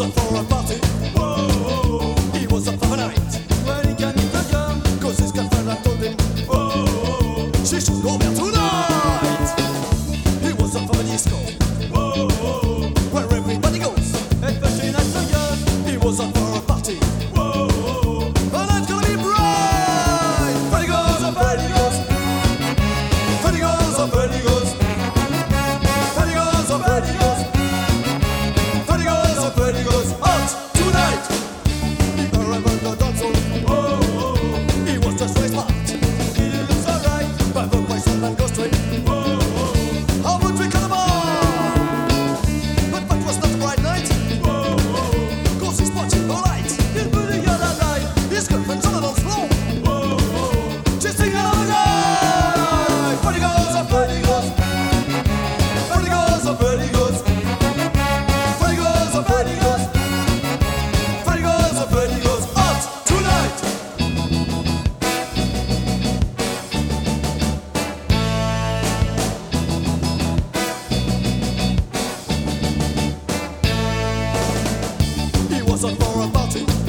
up for a party. Whoa, he was up for a night. When he came in the game, 'cause his girlfriend had told him, whoa, she should go there tonight. He was up for a disco. Whoa, where everybody goes. Especially night for girls. He was up for a party. Whoa, a night's gonna be bright. Freddy goes, oh Freddy goes. Freddy goes, oh Freddy goes. Freddy goes, oh Freddy goes. Freddy goes, oh Freddy goes. Out tonight. He arrived at the dance hall. Whoa, he was just very smart. He looks alright, but the boys and go straight. Whoa, how would we cut him off? But that was not a bright night. Whoa, 'cause he's watching the lights. He's putting out that light. His girlfriend's on the dance floor. Whoa, she's singing all the night. Freddy goes, oh Freddy goes. Freddy goes, oh Freddy goes. Freddy goes, oh Freddy goes. Freddy goes, oh Freddy goes. Out tonight. He was up for a party.